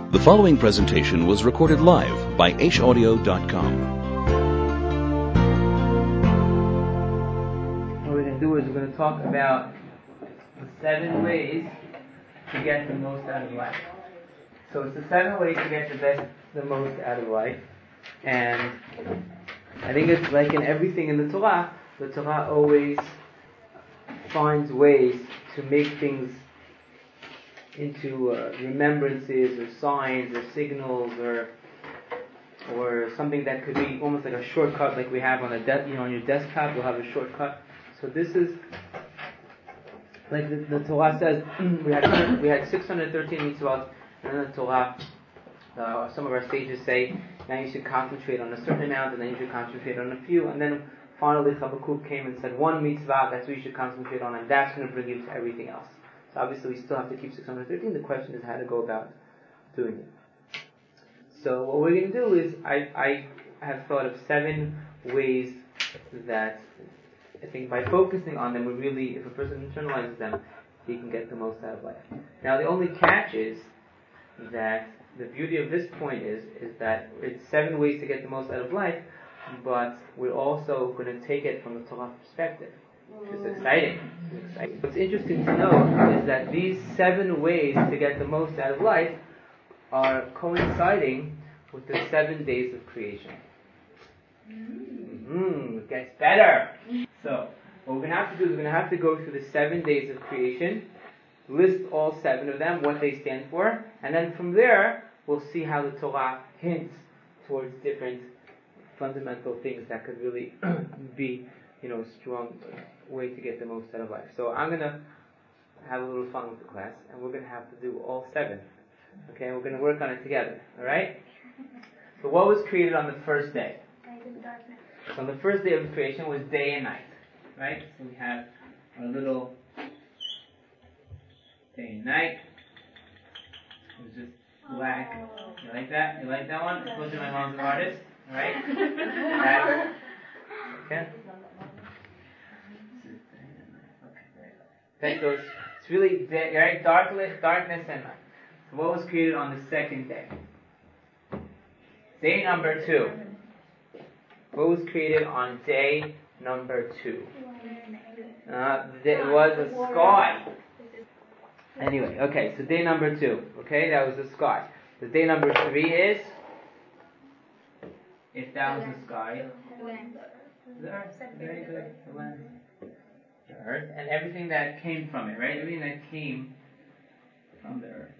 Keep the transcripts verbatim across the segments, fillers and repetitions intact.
The following presentation was recorded live by H audio dot com. What we're going to do is we're going to talk about the seven ways to get the most out of life. So it's the seven ways to get the best, the most out of life. And I think it's like in everything in the Torah, the Torah always finds ways to make things into uh, remembrances or signs or signals or or something that could be almost like a shortcut, like we have on a de- you know on your desktop. You'll have a shortcut. So this is like the, the Torah says. we had we had six hundred thirteen mitzvot, and in the Torah, uh, some of our sages say now you should concentrate on a certain amount, and then you should concentrate on a few, and then finally Habakkuk came and said one mitzvah, that's what you should concentrate on, and that's going to bring you to everything else. So obviously we still have to keep six hundred thirteen. The question is how to go about doing it. So what we're going to do is I, I have thought of seven ways that I think by focusing on them, we really, if a person internalizes them, he can get the most out of life. Now the only catch is that the beauty of this point is is that it's seven ways to get the most out of life, but we're also going to take it from the Torah perspective. It's exciting. It's exciting. What's interesting to know is that these seven ways to get the most out of life are coinciding with the seven days of creation. Mm-hmm. It gets better. So, what we're going to have to do is we're going to have to go through the seven days of creation, list all seven of them, what they stand for, and then from there, we'll see how the Torah hints towards different fundamental things that could really be, you know, strong way to get the most out of life. So I'm going to have a little fun with the class, and we're going to have to do all seven. Okay, we're going to work on it together. Alright? So what was created on the first day? So on the first day of creation was day and night. Right? So we have our little day and night. It was just black. You like that? You like that one? I told you my mom's an artist. Alright? Okay. Okay, so it's, it's really day, right? Darkness, darkness and night. So what was created on the second day? Day number two. What was created on day number two? Uh, it was a sky. Anyway, okay, so day number two. Okay, that was the sky. The day number three is? If that was the sky. The earth. Very good. The land. The earth. And everything that came from it, right? Everything that came from the earth.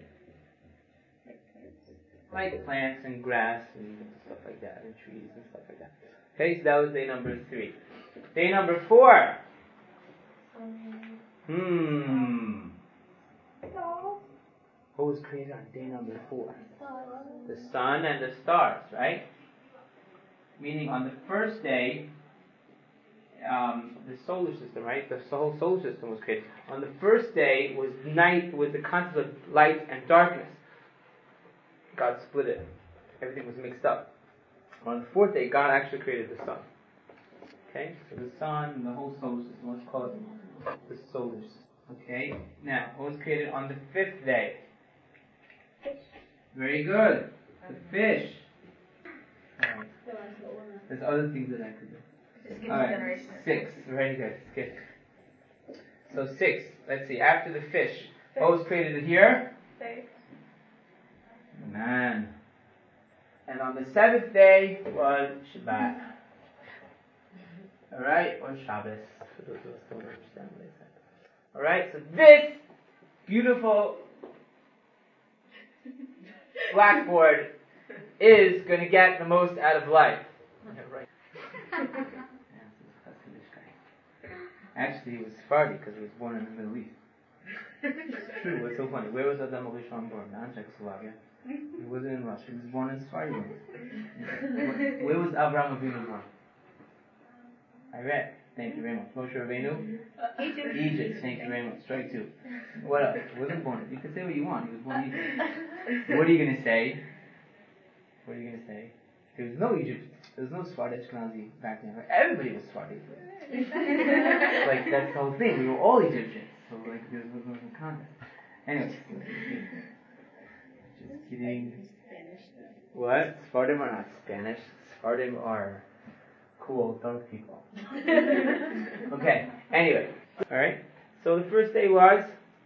Like plants and grass and stuff like that, and trees and stuff like that. Okay, so that was day number three. Day number four. Hmm. What was created on day number four? The sun and the stars, right? Meaning on the first day, um, the solar system, right? The whole solar system was created. On the first day was night with the concept of light and darkness. God split it. Everything was mixed up. On the fourth day, God actually created the sun. Okay? So the sun and the whole solar system, let's call it the solar system. Okay? Now, what was created on the fifth day? Fish. Very good. The fish. Alright. There's other things that I could do. Alright. Six. Very good. Skip. So six. Let's see. After the fish, what was created here? Fish. Man. And on the seventh day was Shabbat. Alright, or Shabbos. For those who still don't understand what I said. Alright, so this beautiful blackboard is going to get the most out of life. Yeah, right. Actually, he was Sephardi because he was born in the Middle East. It's true, it's so funny. Where was Adam Rishon born? Not in Czechoslovakia. He wasn't in Russia. He was born in Sephardi. Where was Avraham Avinu born? Iraq. Thank you very much. Moshe Rabbeinu? Egypt. Egypt. Thank you very much. Strike two. What else? He wasn't born. You can say what you want. He was born in Egypt. What are you going to say? What are you going to say? There was no Egypt. There was no Sephardi Ashkenazi back then. Everybody was Sephardi. Like, that's the whole thing. We were all Egyptians. So, like, there was no contest. Anyway. kidding. What? Sephardim are not Spanish. Sephardim are cool, dark people. Okay, anyway. Alright, so the first day was?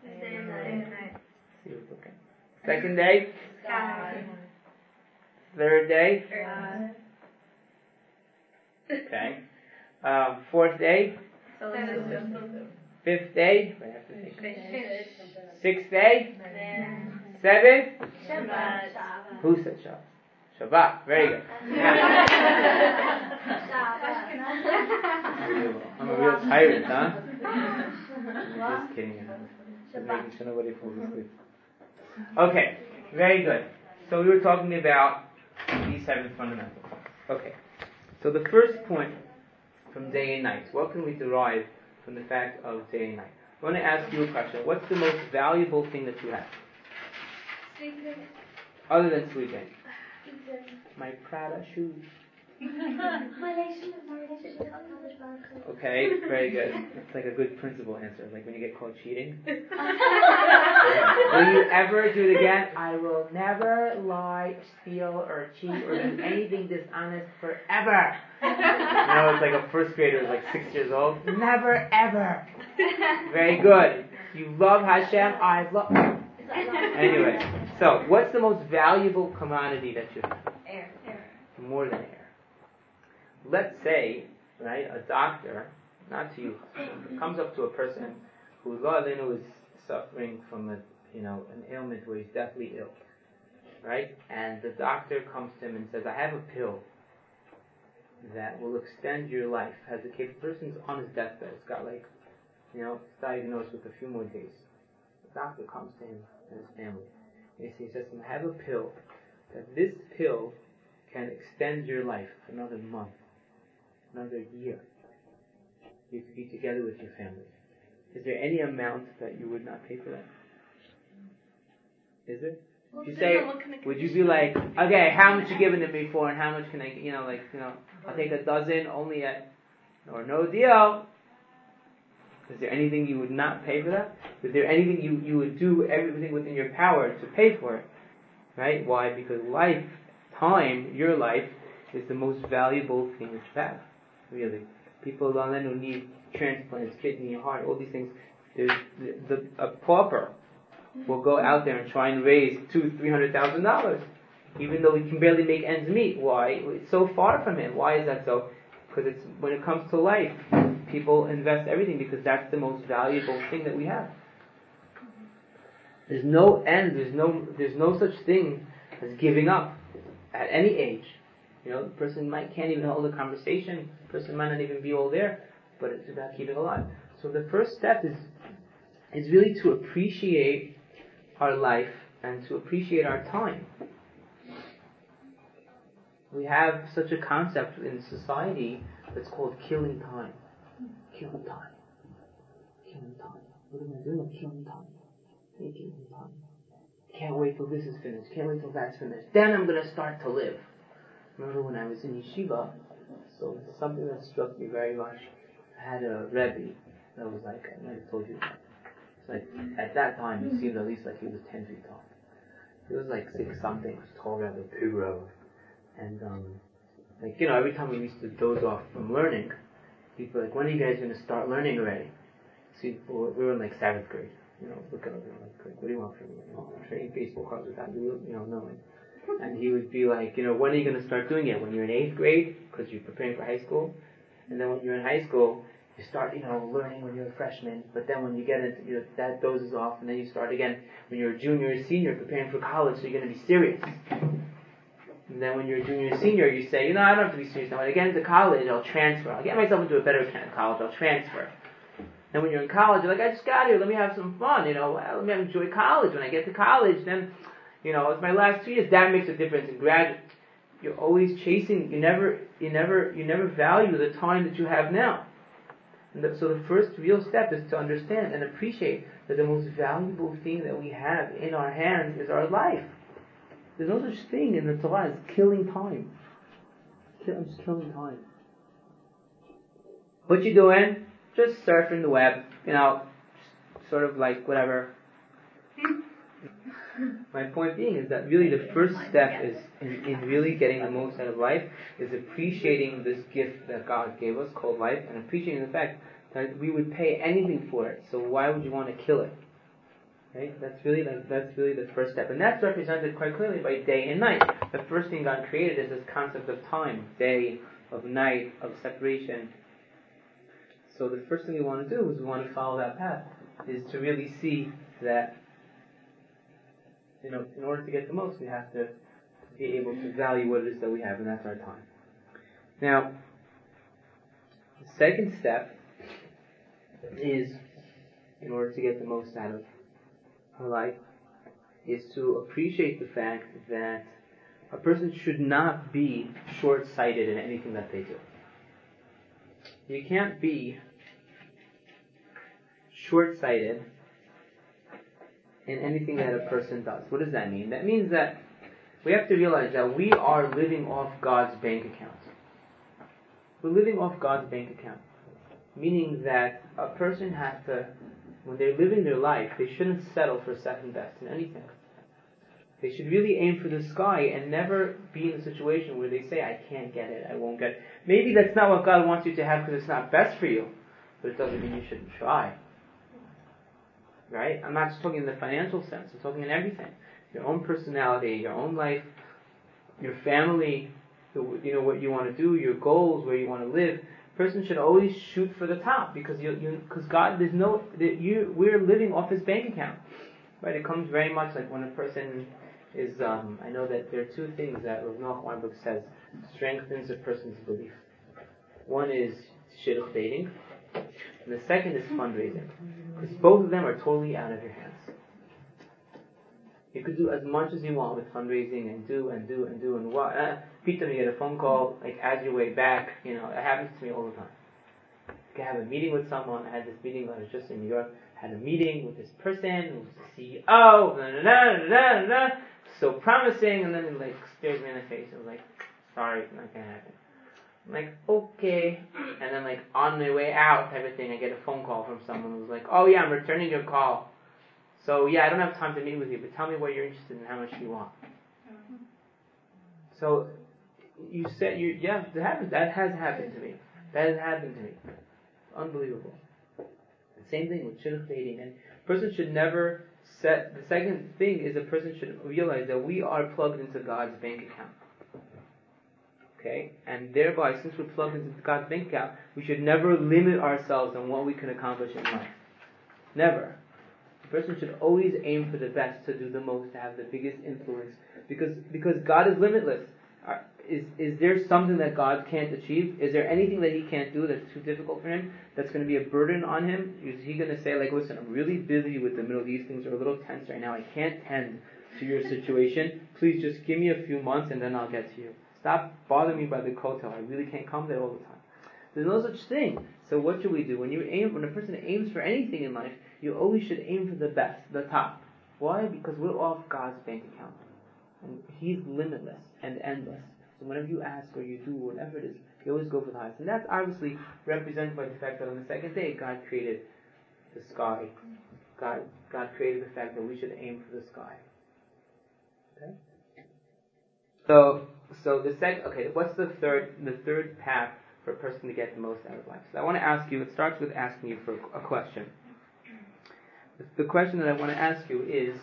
Okay. Second day? Sky. Third day? Earth. Okay. Um, fourth day? Seven. Fifth day? I have to think. Fish. Sixth day? Man. Seventh? Shabbat. Who said Shabbat? Shabbat. Very good. I'm a real tyrant, huh? I'm just kidding. Just making sure nobody falls asleep. Okay, very good. So we were talking about these seven fundamentals. Okay. So the first point from day and night. What can we derive from the fact of day and night? I want to ask you a question. What's the most valuable thing that you have? Sleeping. Other than sleeping? Eating. My Prada shoes. My relationship, my relationship with college basketball. Okay, very good. It's like a good principal answer, like when you get caught cheating. Will you ever do it again? I will never lie, steal, or cheat, or do anything dishonest forever. You know, it's like a first grader who's like six years old. Never, ever. Very good. You love Hashem, I love... Anyway, so what's the most valuable commodity that you have? Air. Air. More than air. Let's say, right, a doctor, not to you, comes up to a person who is suffering from a, you know, an ailment where he's deathly ill, right? And the doctor comes to him and says, I have a pill that will extend your life. Has the case, the person's on his deathbed. It's got like, you know, it's diagnosed with a few more days. The doctor comes to him and his family. And he says to him, I have a pill that this pill can extend your life another month, another year. You could be together with your family. Is there any amount that you would not pay for that? Is there? If you say, would you be like, okay, how much you giving to me for, and how much can I, you know, like, you know, I'll take a dozen only at, or no deal. Is there anything you would not pay for that? Is there anything you, you would do everything within your power to pay for it? Right? Why? Because life, time, your life, is the most valuable thing that you have. Really. People who need transplants, kidney, heart, all these things, there's the, the, a pauper will go out there and try and raise two, three hundred thousand dollars, even though he can barely make ends meet. Why? It's so far from him. Why is that so? Because it's when it comes to life, people invest everything because that's the most valuable thing that we have. There's no end. There's no. There's no such thing as giving up at any age. You know, the person might can't even hold a conversation. The person might not even be all there, but it's about keeping alive. So the first step is is really to appreciate our life and to appreciate our time. We have such a concept in society that's called killing time. Killing time. Killing time. What am I doing? Killing time. Hey, killing time. Can't wait till this is finished. Can't wait till that's finished. Then I'm going to start to live. Remember when I was in yeshiva, so something that struck me very much. I had a Rebbe that was like, I might have told you that. It's like, at that time, it seemed at least like he was ten feet tall. He was like six something, he was tall Rebbe, big Rebbe. And, um, like, you know, every time we used to doze off from learning, he'd be like, when are you guys going to start learning already? So we were in like seventh grade. You know, look at us, like, what do you want from me? You know, trading baseball cards without you, you know, knowing. And he would be like, you know, when are you going to start doing it? When you're in eighth grade, because you're preparing for high school. And then when you're in high school, you start, you know, learning when you're a freshman. But then when you get into, you know, that dozes off, and then you start again when you're a junior or senior, preparing for college, so you're going to be serious. And then when you're a junior or senior, you say, you know, I don't have to be serious now. When I get into college, I'll transfer. I'll get myself into a better college. I'll transfer. And when you're in college, you're like, I just got here. Let me have some fun. You know, well, let me enjoy college. When I get to college, then, you know, it's my last two years. That makes a difference in graduate. You're always chasing. You never, you never, you never value the time that you have now. And the, so the first real step is to understand and appreciate that the most valuable thing that we have in our hands is our life. There's no such thing in the Torah as killing time. I'm just killing time. What you doing? Just surfing the web, you know, sort of like whatever. My point being is that really the first step is in, in really getting the most out of life is appreciating this gift that God gave us called life, and appreciating the fact that we would pay anything for it. So why would you want to kill it? Right? That's really like that's really the first step, and that's represented quite clearly by day and night. The first thing God created is this concept of time, day, of night, of separation. So the first thing we want to do is we want to follow that path, is to really see that, you know, in order to get the most, we have to be able to value what it is that we have, and that's our time. Now, the second step is, in order to get the most out of our life, is to appreciate the fact that a person should not be short-sighted in anything that they do. You can't be short-sighted in anything that a person does. What does that mean? That means that we have to realize that we are living off God's bank account. We're living off God's bank account. Meaning that a person has to, when they're living their life, they shouldn't settle for second best in anything. They should really aim for the sky and never be in a situation where they say, I can't get it, I won't get it. Maybe that's not what God wants you to have because it's not best for you, but it doesn't mean you shouldn't try. Right? I'm not just talking in the financial sense, I'm talking in everything. Your own personality, your own life, your family, you know, what you want to do, your goals, where you want to live. A person should always shoot for the top, because you, you, because God, there's no, you, we're living off His bank account. Right? It comes very much like when a person is, um, I know that there are two things that Rav Noach Weinberg says strengthens a person's belief. One is shidduch dating, and the second is fundraising. Because both of them are totally out of your hands. You could do as much as you want with fundraising and do and do and do and what. Uh, Peter, you get a phone call like as your way back. You know, it happens to me all the time. You can have a meeting with someone. I had this meeting. I was just in New York. I had a meeting with this person who was the C E O. Blah, blah, blah, blah, blah, so promising, and then it like stares me in the face. I was like, sorry, it's not gonna happen. I'm like, okay. And then like on my way out type of thing, I get a phone call from someone who's like, oh yeah, I'm returning your call. So yeah, I don't have time to meet with you, but tell me what you're interested in, how much you want. Mm-hmm. So you said, you yeah, that happens. That has happened to me. That has happened to me. Unbelievable. The same thing with shidduch dating. And a person should never set, the second thing is a person should realize that we are plugged into God's bank account. Okay? And thereby, since we're plugged into God's bank account, we should never limit ourselves on what we can accomplish in life. Never. A person should always aim for the best, to do the most, to have the biggest influence. Because because God is limitless. Is is there something that God can't achieve? Is there anything that He can't do that's too difficult for Him, that's going to be a burden on Him? Is He going to say, like, listen, I'm really busy with the Middle East, things are a little tense right now, I can't tend to your situation, please just give me a few months and then I'll get to you. Stop bothering me by the kotel, I really can't come there all the time. There's no such thing. So what should we do? When you aim, when a person aims for anything in life, you always should aim for the best, the top. Why? Because we're off God's bank account. And He's limitless and endless. So whenever you ask or you do whatever it is, you always go for the highest. And that's obviously represented by the fact that on the second day, God created the sky. God, God created the fact that we should aim for the sky. Okay? So, so the second, okay, what's the third, the third path for a person to get the most out of life? So I want to ask you, it starts with asking you for a question. The question that I want to ask you is,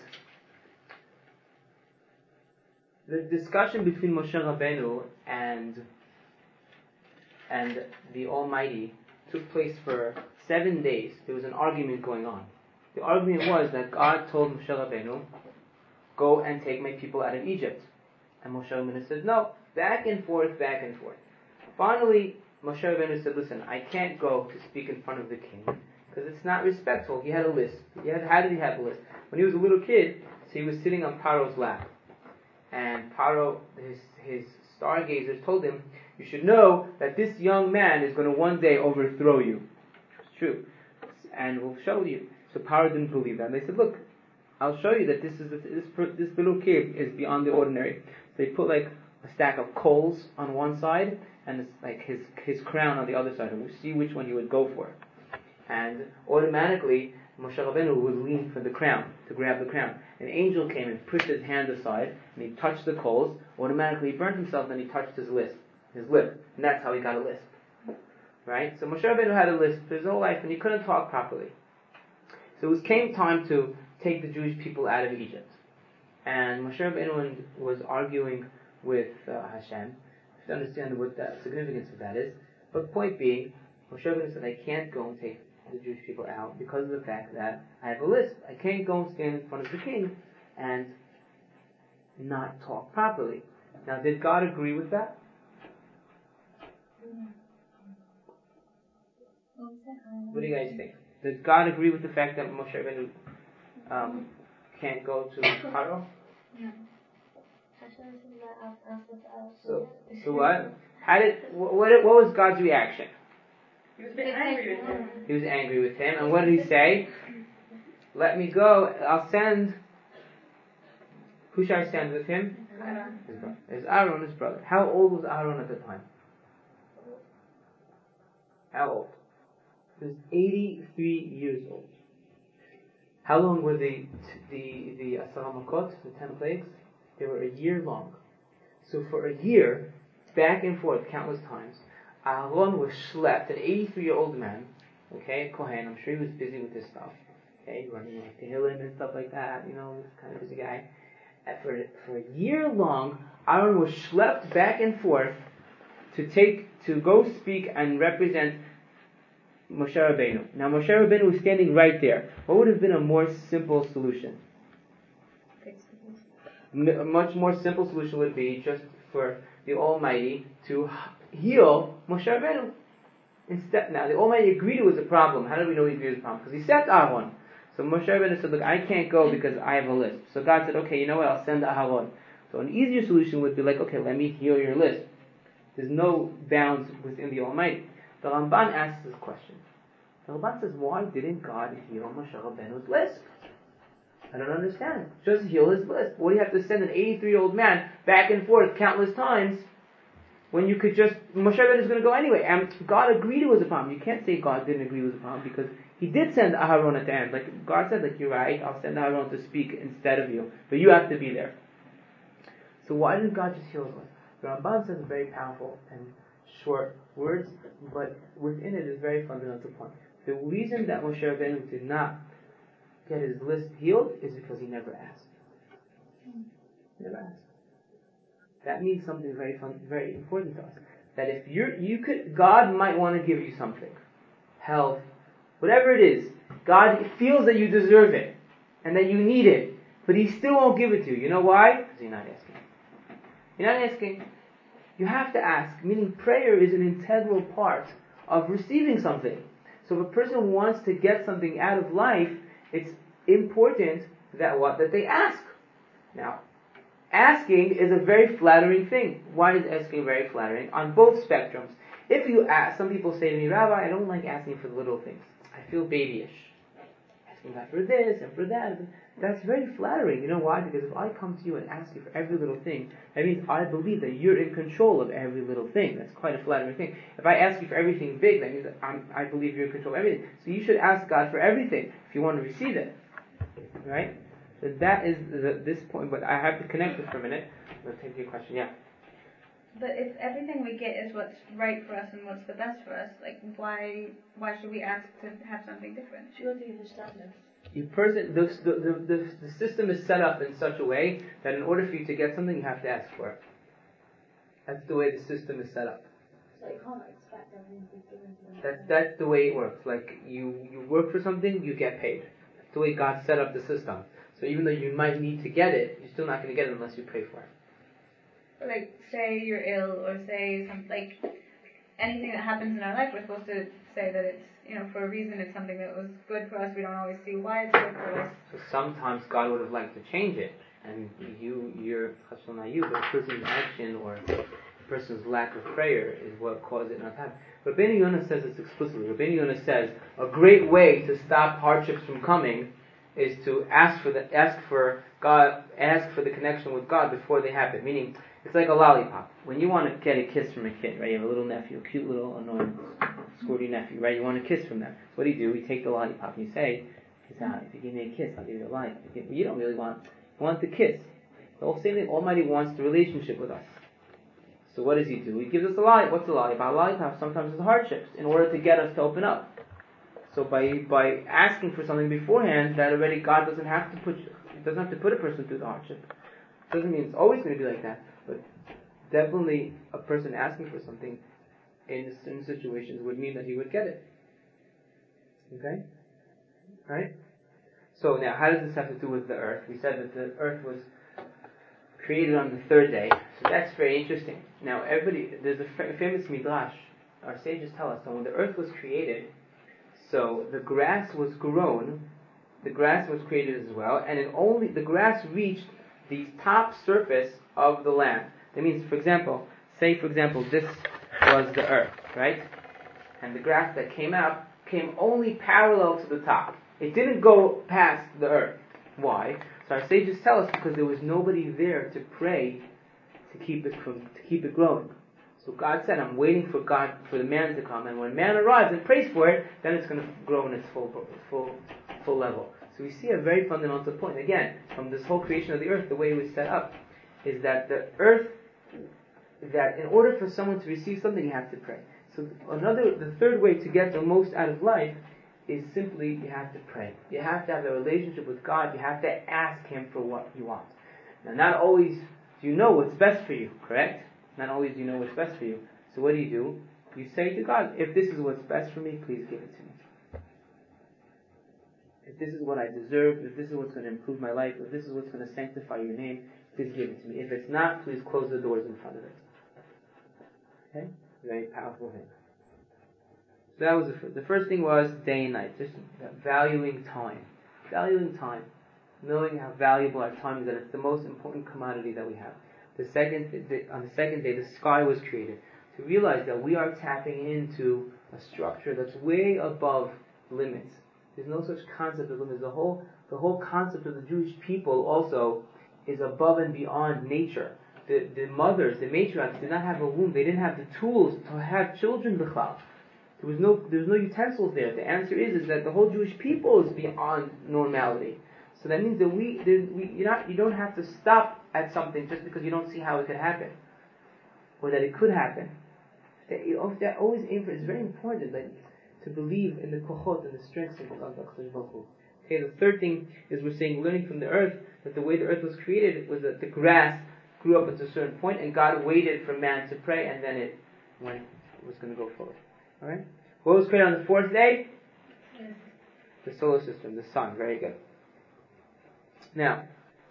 the discussion between Moshe Rabbeinu and and the Almighty took place for seven days. There was an argument going on. The argument was that God told Moshe Rabbeinu, go and take my people out of Egypt. And Moshe Rabbeinu said, no, back and forth, back and forth. Finally, Moshe Rabbeinu said, listen, I can't go to speak in front of the king, because it's not respectful. He had a list. He had, how did he have a list? When he was a little kid, so he was sitting on Paro's lap. And Paro, his, his stargazers told him, you should know that this young man is going to one day overthrow you. It's true. And we'll show you. So Paro didn't believe that. And they said, look, I'll show you that this is this this little kid is beyond the ordinary. So they put like a stack of coals on one side and it's like his his crown on the other side, and we'll see which one he would go for. And automatically Moshe Rabbeinu would lean for the crown, to grab the crown. An angel came and pushed his hand aside, and he touched the coals. Automatically he burned himself, and he touched his lisp, his lip, and that's how he got a lisp. Right? So Moshe Rabbeinu had a lisp his whole life, and he couldn't talk properly. So it was came time to take the Jewish people out of Egypt. And Moshe Rabbeinu was arguing with uh, Hashem to understand what the significance of that is. But point being, Moshe Rabbeinu said, I can't go and take the Jewish people out because of the fact that I have a lisp. I can't go and stand in front of the king and not talk properly. Now, did God agree with that? What do you guys think? Does God agree with the fact that Moshe Rabbeinu um, can't go to Paro? No. So, so what? How did what? What was God's reaction? He was a bit angry with him. He was angry with him, and what did he say? Let me go. I'll send. Who shall I send with him? Aaron. His brother. It's Aaron, his brother. How old was Aaron at the time? How old? He was eighty-three years old. How long were the the the Asara Makot, the ten plagues? They were a year long. So for a year, back and forth, countless times, Aaron was schlepped, an eighty-three-year-old man, okay, Kohen, I'm sure he was busy with this stuff, okay, running like Tehillim and stuff like that, you know, this kind of busy guy. And for, for a year long, Aaron was schlepped back and forth to take, to go speak and represent Moshe Rabbeinu. Now Moshe Rabbeinu was standing right there. What would have been a more simple solution? A much more simple solution would be just for the Almighty to heal Moshe Rabbeinu. Instead, now the Almighty agreed it was a problem. How do we know he agreed it was a problem? Because he sent Aaron. So Moshe Rabbeinu said, look, I can't go because I have a lisp. So God said, okay, you know what, I'll send Aaron. So an easier solution would be like, okay, let me heal your lisp. There's no bounds within the Almighty. The Ramban asks this question. The Ramban says, why didn't God heal Moshe Rabbeinu's lisp? I don't understand. Just heal his lisp. What do you have to send an eighty-three-year-old man back and forth countless times when you could just, Moshe Rabbeinu is going to go anyway. And God agreed it was a problem. You can't say God didn't agree it was a problem because he did send Aharon at the end. Like God said, like, you're right, I'll send Aharon to speak instead of you. But you have to be there. So why didn't God just heal his lisp? The Ramban says very powerful and short words, but within it is a very fundamental point. The reason that Moshe Rabbeinu did not get his lisp healed is because he never asked. He never asked. That means something very fun, very important to us. That if you're, you could, God might want to give you something, health, whatever it is. God feels that you deserve it and that you need it, but He still won't give it to you. You know why? Because you're not asking. You're not asking. You have to ask. Meaning, prayer is an integral part of receiving something. So if a person wants to get something out of life, it's important that what? That they ask. Now, asking is a very flattering thing. Why is asking very flattering? On both spectrums. If you ask, some people say to me, Rabbi, I don't like asking for the little things. I feel babyish. Asking God for this and for that. That's very flattering. You know why? Because if I come to you and ask you for every little thing, that means I believe that you're in control of every little thing. That's quite a flattering thing. If I ask you for everything big, that means that I'm, I believe you're in control of everything. So you should ask God for everything if you want to receive it. Right? So that is the, this point, but I have to connect this for a minute. Let's take your question. Yeah. But if everything we get is what's right for us and what's the best for us, like why why should we ask to have something different? You person, the, the, the, the system is set up in such a way that in order for you to get something, you have to ask for it. That's the way the system is set up. So you can't expect everything to be given to them. That's, that's the way it works. Like, you, you work for something, you get paid. That's the way God set up the system. So even though you might need to get it, you're still not going to get it unless you pray for it. Like, say you're ill, or say some, like anything that happens in our life, we're supposed to say that it's, you know, for a reason, it's something that was good for us. We don't always see why it's good for us. So sometimes God would have liked to change it, and you, you're not you, but a person's action or a person's lack of prayer is what caused it not to happen. Rabbeinu Yonah says this explicitly. Rabbeinu Yonah says a great way to stop hardships from coming is to ask for the ask for God, ask for the connection with God before they happen. Meaning, it's like a lollipop. When you want to get a kiss from a kid, right? You have a little nephew, a cute little annoying, squirty nephew, right? You want a kiss from them. So what do you do? You take the lollipop and you say, If you give me a kiss, I'll give you a life. You, you don't really want you want the kiss. The whole same thing. Almighty wants the relationship with us. So what does He do? He gives us a lollipop. What's a lollipop? A lollipop sometimes is hardships in order to get us to open up. So by by asking for something beforehand, that already God doesn't have to put doesn't have to put a person through the hardship. Doesn't mean it's always going to be like that, but definitely a person asking for something in certain situations would mean that he would get it. Okay? Right? So now, how does this have to do with the earth? We said that the earth was created on the third day, so that's very interesting. Now, everybody, there's a f- famous midrash. Our sages tell us that when the earth was created, so the grass was grown, the grass was created as well, and it only the grass reached the top surface of the land. That means, for example, say for example, this was the earth, right? And the grass that came out came only parallel to the top. It didn't go past the earth. Why? So our sages tell us because there was nobody there to pray to keep it from to keep it growing. So God said, I'm waiting for God for the man to come, and when man arrives and prays for it, then it's going to grow in its full full full level. So we see a very fundamental point. Again, from this whole creation of the earth, the way it was set up is that the earth, that in order for someone to receive something, you have to pray. So another, the third way to get the most out of life is simply you have to pray. You have to have a relationship with God. You have to ask Him for what you want. Now, not always do you know what's best for you, correct? Not always do you know what's best for you. So what do you do? You say to God, if this is what's best for me, please give it to me. If this is what I deserve, if this is what's going to improve my life, if this is what's going to sanctify your name, please give it to me. If it's not, please close the doors in front of it. Okay? Very powerful thing. So that was the, f- the first thing was day and night, just valuing time. Valuing time. Knowing how valuable our time is, that it's the most important commodity that we have. The second, the, on the second day, the sky was created. To realize that we are tapping into a structure that's way above limits. There's no such concept of limits. The whole, the whole concept of the Jewish people also is above and beyond nature. The, the mothers, the matriarchs did not have a womb. They didn't have the tools to have children b'chlal. There was no, there was no utensils there. The answer is, is that the whole Jewish people is beyond normality. So that means that we, we you're not, you don't have to stop at something just because you don't see how it could happen, or that it could happen. That, you know, that always aim for. It's very important that to believe in the kochot and the strengths of God. Okay, the third thing is we're saying, learning from the earth, that the way the earth was created was that the grass grew up at a certain point, and God waited for man to pray, and then it went, it was going to go forward. All right. What was created on the fourth day? Yes. The solar system, the sun. Very good. Now,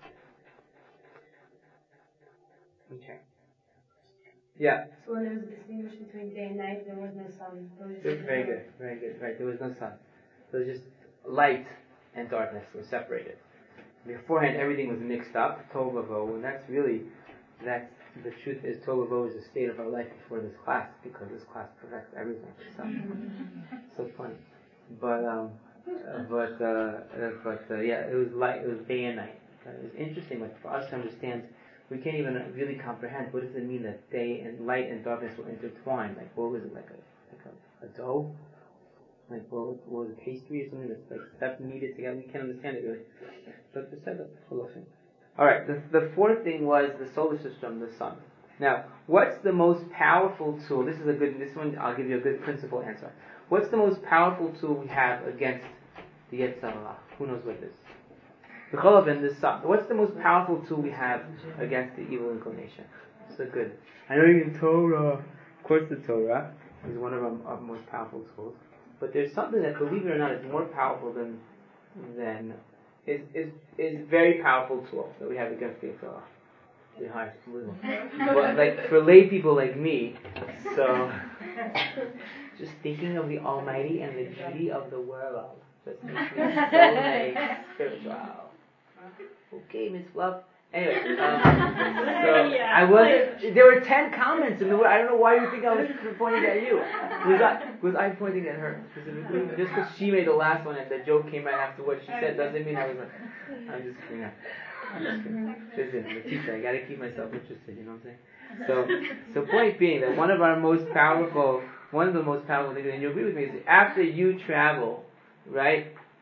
okay. Yeah. So when there was a distinction between day and night, there was no sun. There was just very good, very good. Right, there was no sun. There was just light and darkness were separated. Beforehand, everything was mixed up, tohu vavohu, and that's really, that's the truth is tohu vavohu is the state of our life before this class, because this class perfects everything. So, so funny, but um, uh, but uh, uh, but uh, yeah, it was light, it was day and night. Uh, it was interesting, like for us to understand. We can't even really comprehend what does it mean that day and light and darkness were intertwined. Like what was it, like a like a, a dough? Like what was, what was it, pastry or something that's like stuff kneaded together? We can't understand it really. But besides that, alright, the the fourth thing was the solar system, the sun. Now, what's the most powerful tool? This is a good this one I'll give you a good principle answer. What's the most powerful tool we have against the Yetzer Hara? Who knows what it is? The Cholav the sun. What's the most powerful tool we have against the evil inclination? So good. I know you in Torah. Of course, the Torah is one of our, our most powerful tools. But there's something that, believe it or not, is more powerful than than is is is very powerful tool that we have against the Yetzer Hara. But like for lay people like me, so just thinking of the Almighty and the beauty of the world just makes me so like spiritual. Okay, Miss Fluff. Anyway, um, so yeah. I wasn't. There were ten comments in the. I don't know why you think I was pointing at you. Was I was I pointing at her specifically? Just because she made the last one and the joke came right after what she said doesn't mean I was. A, I'm just kidding. I'm just kidding. Listen, the teacher. I got to keep myself interested. You know what I'm saying? So, so point being that one of our most powerful, one of the most powerful things, and you agree with me, is after you travel, right?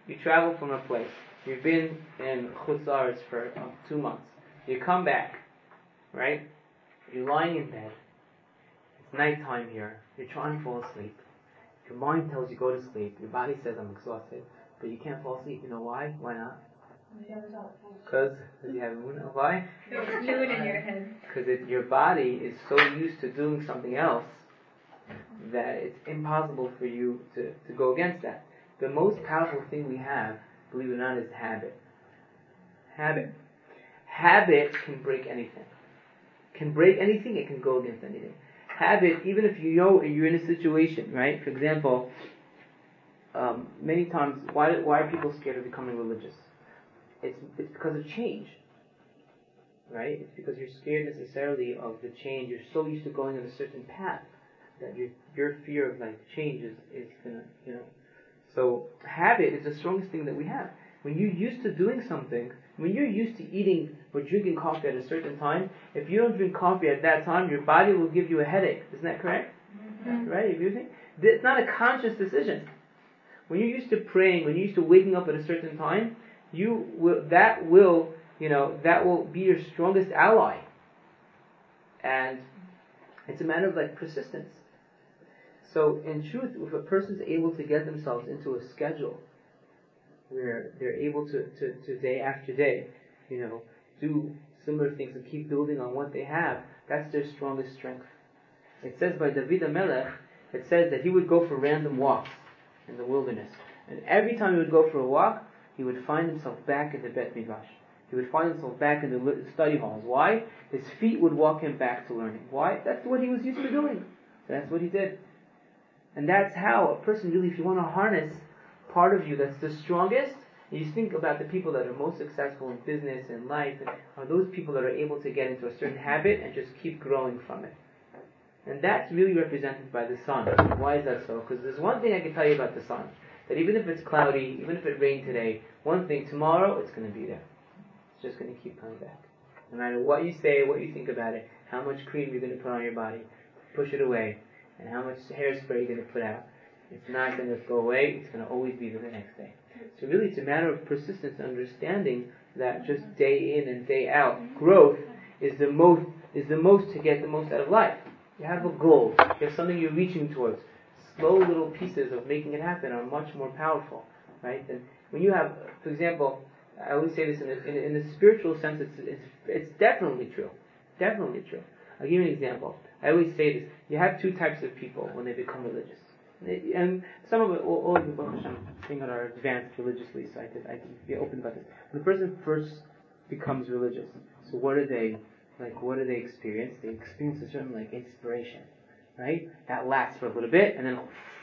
You travel from a place. You've been in Chutz La'aretz for um, two months. You come back, right? You're lying in bed. It's nighttime here. You're trying to fall asleep. Your mind tells you go to sleep. Your body says I'm exhausted, but you can't fall asleep. You know why? Why not? Because you have moon. Why? There's noon in your head. Because your body is so used to doing something else that it's impossible for you to, to go against that. The most powerful thing we have, believe it or not, is habit. Habit. Habit can break anything. Can break anything, it can go against anything. Habit, even if you know you're in a situation, right? For example, um, many times, why why are people scared of becoming religious? It's it's because of change, right? It's because you're scared necessarily of the change. You're so used to going on a certain path that your your fear of like change is, is gonna, you know. So habit is the strongest thing that we have. When you're used to doing something, when you're used to eating or drinking coffee at a certain time, if you don't drink coffee at that time, your body will give you a headache. Isn't that correct? Mm-hmm. Right? If you think it's not a conscious decision. When you're used to praying, when you're used to waking up at a certain time, you will that will you know that will be your strongest ally. And it's a matter of like persistence. So in truth, if a person's able to get themselves into a schedule where they're able to, to, to day after day, you know, do similar things and keep building on what they have, that's their strongest strength. It says by David HaMelech, it says that he would go for random walks in the wilderness. And every time he would go for a walk, he would find himself back in the Bet Midrash. He would find himself back in the study halls. Why? His feet would walk him back to learning. Why? That's what he was used to doing. That's what he did. And that's how a person really, if you want to harness part of you that's the strongest, you think about the people that are most successful in business and life, and are those people that are able to get into a certain habit and just keep growing from it. And that's really represented by the sun. Why is that so? Because there's one thing I can tell you about the sun, that even if it's cloudy, even if it rained today, one thing, tomorrow it's going to be there. It's just going to keep coming back. No matter what you say, what you think about it, how much cream you're going to put on your body, push it away, and how much hairspray you're going to put out, it's not going to go away, it's going to always be there the next day. So really it's a matter of persistence and understanding that just day in and day out, growth is the most is the most to get the most out of life. You have a goal, you have something you're reaching towards. Slow little pieces of making it happen are much more powerful, right? And when you have, for example, I always say this in a, in a, in a spiritual sense, it's, it's it's definitely true. Definitely true. I'll give you an example. I always say this. You have two types of people when they become religious. And some of it, all, all of the Baruch Hashem thing are advanced religiously, so I could, I can be open about this. When the person first becomes religious, so what do they, like, what do they experience? They experience a certain, like, inspiration, right? That lasts for a little bit, and then,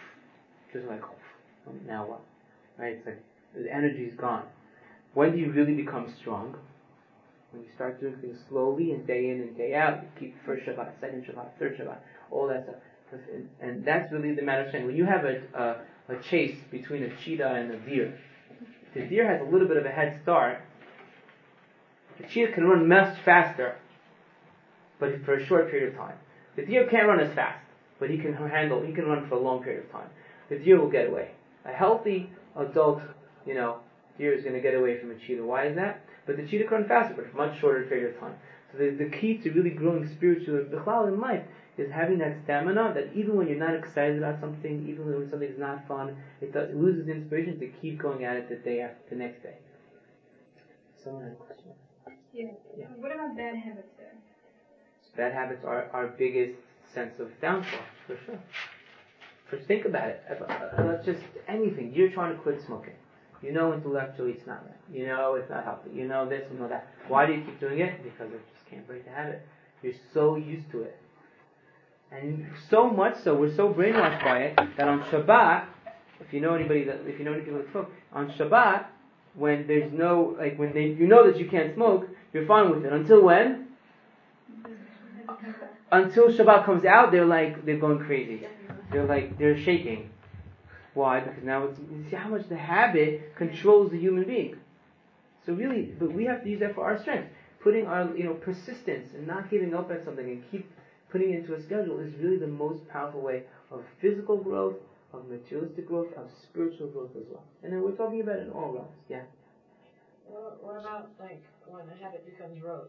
just like, now what? Right? It's like, the energy's gone. When do you really become strong? When you start doing things slowly and day in and day out, you keep first Shabbat, second Shabbat, third Shabbat, all that stuff. And that's really the matter of saying, when you have a, a, a chase between a cheetah and a deer, the deer has a little bit of a head start. The cheetah can run much faster, but for a short period of time. The deer can't run as fast, but he can handle, he can run for a long period of time. The deer will get away. A healthy adult, you know, deer is going to get away from a cheetah. Why is that? But the cheetah can run faster, but for a much shorter period of time. So the, the key to really growing spiritually, b'chlal in life, is having that stamina that even when you're not excited about something, even when something's not fun, it, does, it loses inspiration to keep going at it the day after the next day. Someone had a question. Yeah. yeah. What about bad habits there? So bad habits are our biggest sense of downfall, for sure. First, think about it. About just anything. You're trying to quit smoking. You know intellectually it's not right. You know it's not healthy. You know this, you know that. Why do you keep doing it? Because you just can't break the habit. You're so used to it. And so much so, we're so brainwashed by it, that on Shabbat, if you know anybody that, if you know any people that smoke, on Shabbat, when there's no, like when they, you know that you can't smoke, you're fine with it. Until when? Until Shabbat comes out, they're like, they're going crazy. They're like, they're shaking. Why? Because now it's, you see how much the habit controls the human being. So really, but we have to use that for our strength. Putting our, you know, persistence and not giving up at something and keep putting it into a schedule is really the most powerful way of physical growth, of materialistic growth, of spiritual growth as well. And then we're talking about it in all realms. Yeah. Well, what about like when a habit becomes rote?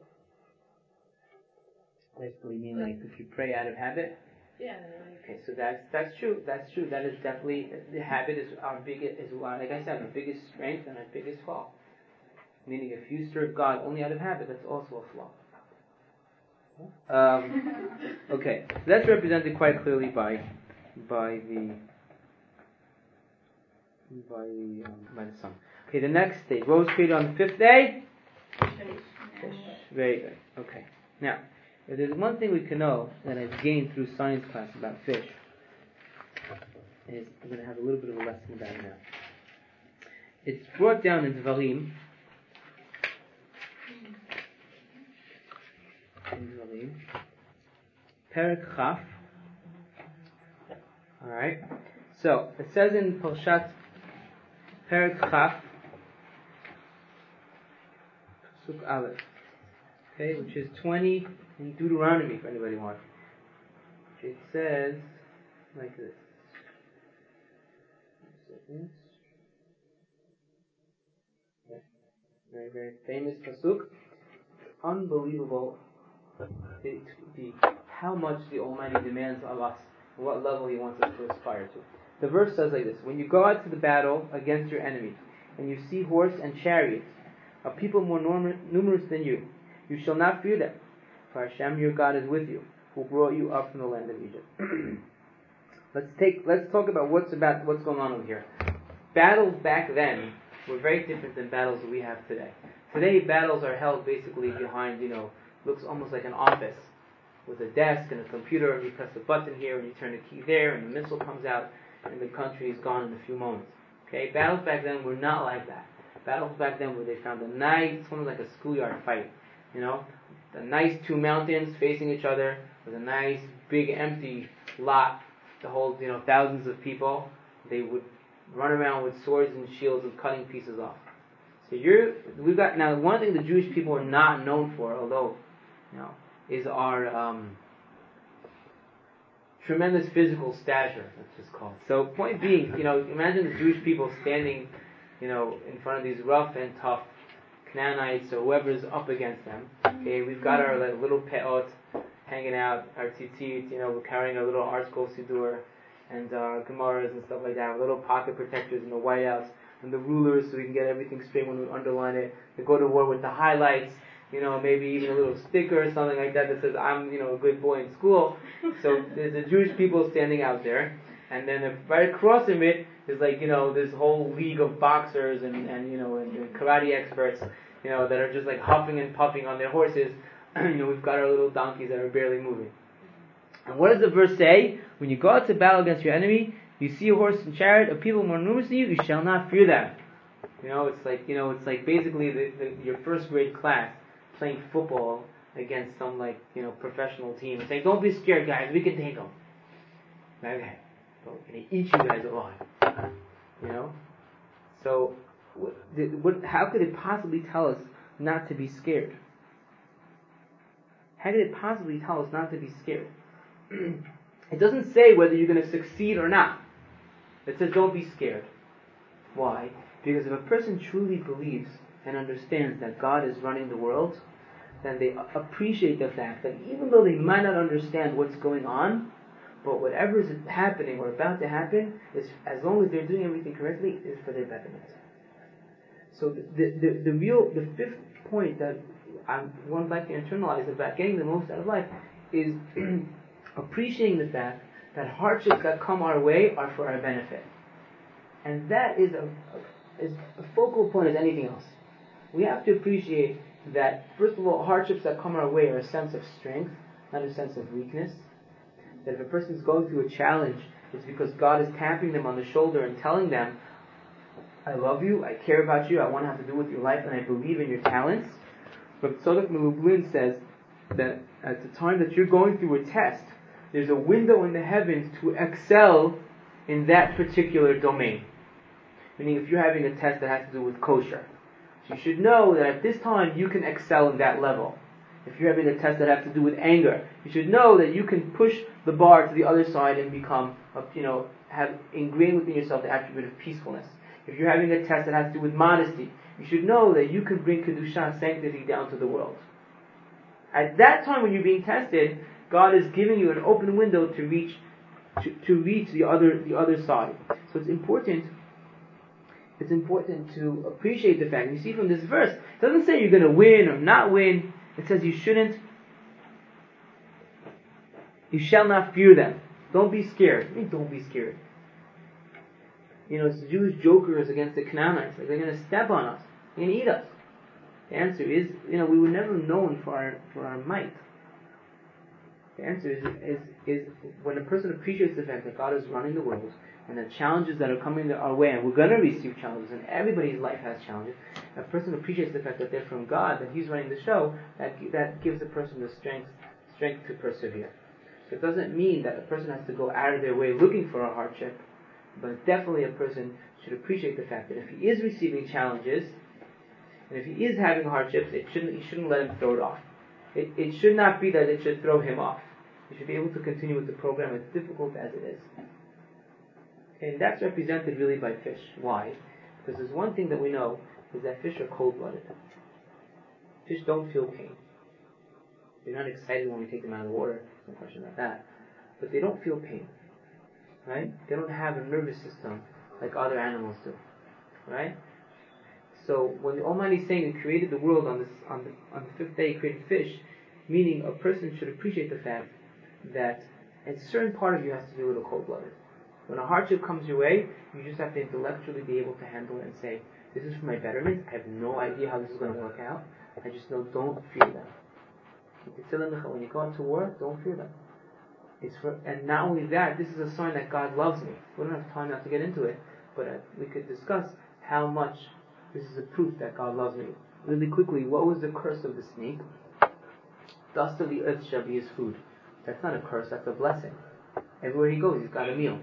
Like, what do you mean, like if you pray out of habit? Yeah. Like, Okay, so that's that's true. That's true. That is definitely, the habit is our biggest, is like I said, our biggest strength and our biggest flaw. Meaning, if you serve God only out of habit, that's also a flaw. Um, okay, so that's represented quite clearly by by the by the um, by the sun. Okay, the next stage. What was created on the fifth day? Fish. Very good. Okay. Now, if there's one thing we can know that I've gained through science class about fish, is I'm going to have a little bit of a lesson about it now. It's brought down in Dvarim. In Dvarim. Perek Chaf. Alright. So, it says in Parshat Perek Chaf, Pasuk Aleph, okay, which is twenty in Deuteronomy, for anybody wants. It says like this. Very, very famous pasuk. Unbelievable the, the, how much the Almighty demands of us, and what level He wants us to aspire to. The verse says like this: when you go out to the battle against your enemy, and you see horse and chariot of people more norm- numerous than you, you shall not fear them, for Hashem your God is with you, who brought you up from the land of Egypt. let's take let's talk about what's about what's going on over here. Battles back then were very different than battles that we have today. Today, battles are held basically behind, you know, looks almost like an office with a desk and a computer, and you press a button here and you turn a key there and the missile comes out and the country is gone in a few moments. Okay, battles back then were not like that. Battles back then where they found a nice, almost like a schoolyard fight, you know, a nice two mountains facing each other with a nice big empty lot to hold, you know, thousands of people. They would run around with swords and shields and cutting pieces off. So you're, we've got, now one thing the Jewish people are not known for, although, you know, is our um, tremendous physical stature, let's just call it. So point being, you know, imagine the Jewish people standing, you know, in front of these rough and tough Canaanites or whoever's up against them. Okay, we've got our like, little peot hanging out, our tzitzit, you know, we're carrying our little art scroll siddur and our gemaras and stuff like that, our little pocket protectors and the whiteouts and the rulers so we can get everything straight when we underline it. We go to war with the highlights, you know, maybe even a little sticker or something like that that says I'm, you know, a good boy in school. So there's the Jewish people standing out there, and then right across from it is like, you know, this whole league of boxers and, and you know, and, and karate experts, you know, that are just like huffing and puffing on their horses. You know, we've got our little donkeys that are barely moving. And what does the verse say? When you go out to battle against your enemy, you see a horse and chariot of people more numerous than you, you shall not fear them. You know, it's like, you know, it's like basically the, the, your first grade class playing football against some like, you know, professional team and saying, don't be scared guys, we can take them. Okay. So we're going to eat you guys alive. You know? So, what, what, how could it possibly tell us not to be scared? How could it possibly tell us not to be scared? It doesn't say whether you're going to succeed or not. It says don't be scared. Why? Because if a person truly believes and understands that God is running the world, then they appreciate the fact that even though they might not understand what's going on, but whatever is happening or about to happen, is as long as they're doing everything correctly, is for their betterment. So the the, the, the real, the fifth point that I would like to internalize about getting the most out of life is appreciating the fact that hardships that come our way are for our benefit. And that is a, a, is a focal point as anything else. We have to appreciate that, first of all, hardships that come our way are a sense of strength, not a sense of weakness. That if a person is going through a challenge, it's because God is tapping them on the shoulder and telling them, I love you, I care about you, I want to have to do with your life, and I believe in your talents. But Tzadok Melublin says that at the time that you're going through a test, there's a window in the heavens to excel in that particular domain. Meaning if you're having a test that has to do with kosher, you should know that at this time you can excel in that level. If you're having a test that has to do with anger, you should know that you can push the bar to the other side and become, a, you know, have ingrained within yourself the attribute of peacefulness. If you're having a test that has to do with modesty, you should know that you can bring kedusha, sanctity, down to the world. At that time when you're being tested, God is giving you an open window to reach, to, to reach the other, the other side. So it's important. It's important to appreciate the fact. You see from this verse, it doesn't say you're going to win or not win. It says you shouldn't. You shall not fear them. Don't be scared. I mean, don't be scared. You know, it's the Jewish jokers against the Canaanites. Like, they're going to step on us. They're going to eat us. The answer is, you know, we were never known for our for our might. The answer is, is, is when a person appreciates the fact that God is running the world, and the challenges that are coming our way, and we're going to receive challenges, and everybody's life has challenges. A person appreciates the fact that they're from God, that He's running the show. That that gives a person the strength strength to persevere. So it doesn't mean that a person has to go out of their way looking for a hardship, but definitely a person should appreciate the fact that if he is receiving challenges, and if he is having hardships, it shouldn't he shouldn't let him throw it off. It it should not be that it should throw him off. He should be able to continue with the program, as difficult as it is. And that's represented really by fish. Why? Because there's one thing that we know, is that fish are cold-blooded. Fish don't feel pain. They're not excited when we take them out of the water, no question about that. But they don't feel pain. Right? They don't have a nervous system like other animals do. Right? So when the Almighty is saying He created the world on this on the on the fifth day He created fish, meaning a person should appreciate the fact that a certain part of you has to be a little cold-blooded. When a hardship comes your way, you just have to intellectually be able to handle it and say, this is for my betterment. I have no idea how this is going to work out. I just know, don't fear them. When you go into war, don't fear them. It's for, and not only that, this is a sign that God loves me. We don't have time now to get into it, but uh, we could discuss how much this is a proof that God loves me. Really quickly, what was the curse of the snake? Dust of the earth shall be his food. That's not a curse, that's a blessing. Everywhere he goes, he's got a meal.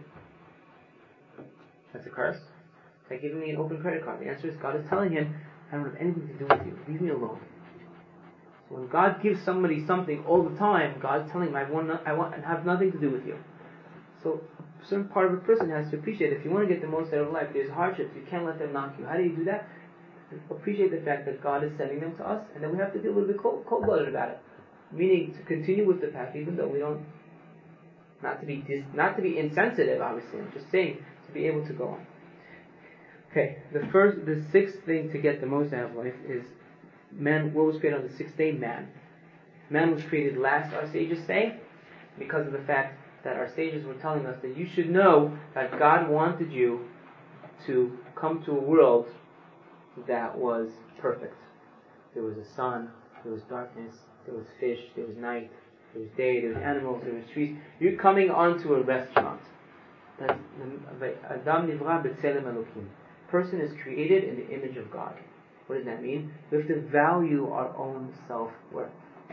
That's a curse? It's like giving me an open credit card. The answer is God is telling him, I don't have anything to do with you. Leave me alone. So when God gives somebody something all the time, God's telling him, I want, no, I want, I have nothing to do with you. So a certain part of a person has to appreciate it. If you want to get the most out of life, there's hardships. You can't let them knock you. How do you do that? Appreciate the fact that God is sending them to us, and then we have to be a little bit cold, cold-blooded about it. Meaning to continue with the path, even though we don't, not to be dis, not to be insensitive. Obviously, I'm just saying to be able to go on. Okay, the first, the sixth thing to get the most out of life is man. What was created on the sixth day? Man. Man was created last, our sages say, because of the fact that our sages were telling us that you should know that God wanted you to come to a world that was perfect. There was a sun, there was darkness, there was fish, there was night, there was day, there was animals, there was trees. You're coming onto a restaurant. That's Adam Nivra B'Tselem Elokim. Person is created in the image of God. What does that mean? We have to value our own self-worth.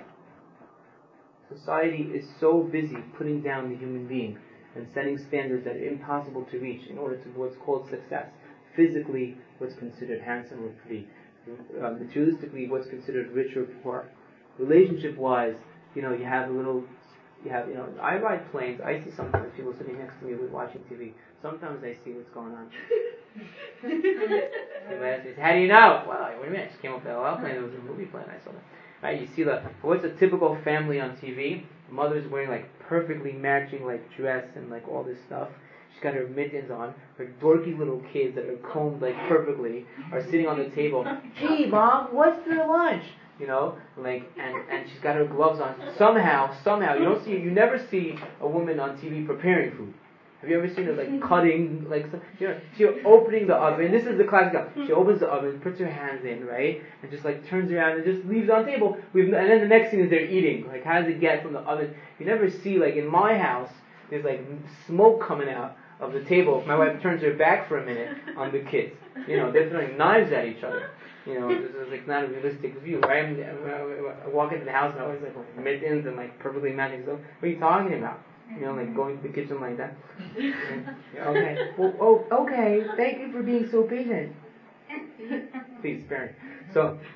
Society is so busy putting down the human being and setting standards that are impossible to reach in order to what's called success. Physically, what's considered handsome or pretty. Uh, materialistically, what's considered rich or poor. Relationship-wise, you know, you have a little, you have, you know, I ride planes. I see sometimes people sitting next to me with watching T V. Sometimes I see what's going on. Says, how do you know? Well, wait a minute, I just came off the L L plane. It was a movie plane. I saw that. Right? You see the what's a typical family on T V? The mother's wearing like perfectly matching like dress and like all this stuff. She's got her mittens on. Her dorky little kids that are combed like perfectly are sitting on the table. Gee, Mom, what's for lunch? You know, like, and, and she's got her gloves on. Somehow, somehow, you don't see, you never see a woman on T V preparing food. Have you ever seen her like cutting, like, you know, she opening the oven. This is the classic. She opens the oven, puts her hands in, right, and just like turns around and just leaves it on the table. We've, and then the next thing is they're eating. Like, how does it get from the oven? You never see, like, in my house, there's like smoke coming out of the table. My wife turns her back for a minute on the kids. You know, they're throwing knives at each other. You know, this is like not a realistic view, right? I walk into the house and I always like mittens and like perfectly matching stuff. What are you talking about? You know, like going to the kitchen like that. Okay. Well, oh, okay. Thank you for being so patient. Please, spare me. So,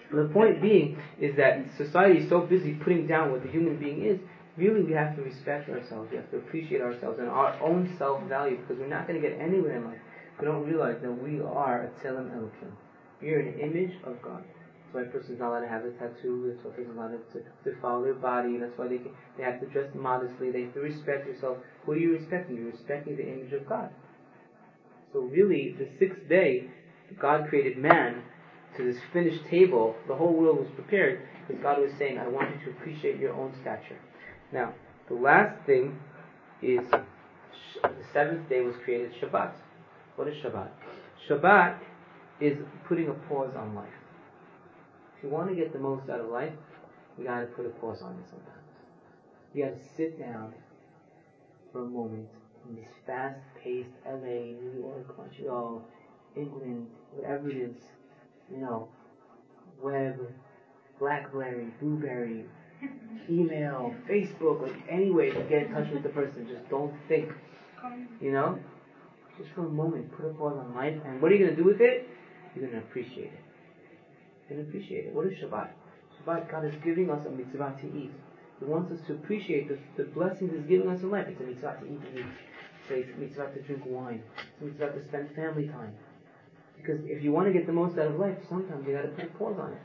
The point being is that society is so busy putting down what the human being is. Really, we have to respect ourselves. We have to appreciate ourselves and our own self-value, because we're not going to get anywhere in life if we don't realize that we are a Tzelem Elokim. We are an image of God. That's why a person's not allowed to have a tattoo. That's why a person's not allowed to, to follow their body. That's why they can, they have to dress modestly. They have to respect yourself. Who are you respecting? You're respecting the image of God. So really, the sixth day, God created man to this finished table. The whole world was prepared because God was saying, I want you to appreciate your own stature. Now, the last thing is, the seventh day was created Shabbat. What is Shabbat? Shabbat is putting a pause on life. If you want to get the most out of life, you got to put a pause on it sometimes. You got to sit down for a moment in this fast-paced L A, New York, Montreal, England, whatever it is, you know, web, BlackBerry, Blueberry, email, Facebook, like any way to get in touch with the person. Just don't think, you know? Just for a moment, put a pause on life, and what are you going to do with it? You're going to appreciate it. You're going to appreciate it. What is Shabbat? Shabbat, God is giving us a mitzvah to eat. He wants us to appreciate the, the blessings He's giving us in life. It's a mitzvah to eat meat. It's a mitzvah to drink wine. It's a mitzvah to spend family time. Because if you want to get the most out of life, sometimes you got to put a pause on it.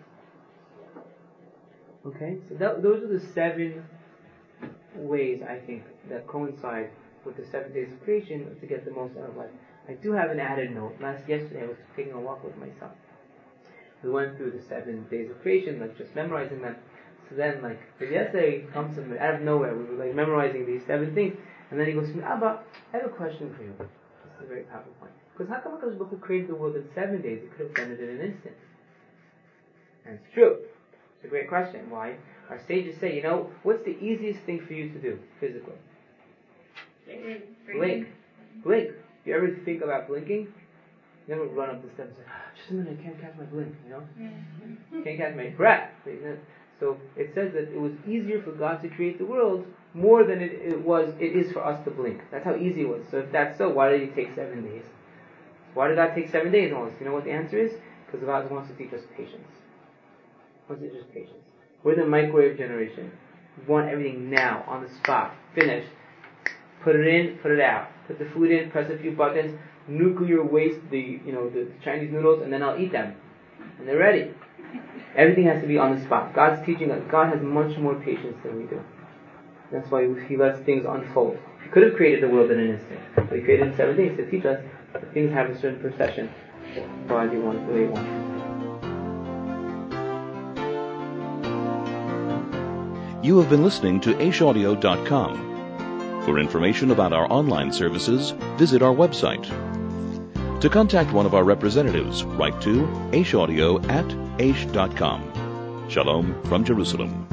Okay? So that, those are the seven ways, I think, that coincide with the seven days of creation to get the most out of life. I do have an added note. Last yesterday I was taking a walk with my son. We went through the seven days of creation, like just memorizing them. So then, like, yesterday comes to me out of nowhere. We were like memorizing these seven things, and then he goes to me, Abba, I have a question for you. This is a very powerful point. Because how come HaKadosh Baruch Hu created the world in seven days? He could have done it in an instant. And it's true. It's a great question. Why? Our sages say, you know, what's the easiest thing for you to do physically? Blink. Blink. You ever think about blinking? You never run up the steps and say, just a minute, I can't catch my blink, you know? Yeah. Can't catch my breath. So it says that it was easier for God to create the world more than it, it was it is for us to blink. That's how easy it was. So if that's so, why did He take seven days? Why did God take seven days almost? You know what the answer is? Because God wants to teach us patience. He wants to teach us patience. We're the microwave generation. We want everything now, on the spot, finished. Put it in, put it out. Put the food in, press a few buttons, nuclear waste the you know the Chinese noodles, and then I'll eat them. And they're ready. Everything has to be on the spot. God's teaching us. God has much more patience than we do. That's why He lets things unfold. He could have created the world in an instant, but He created it in seven days to teach us that things have a certain procession. God, you want the way you want. You have been listening to aish audio dot com. For information about our online services, visit our website. To contact one of our representatives, write to aishaudio at aish dot com. Shalom from Jerusalem.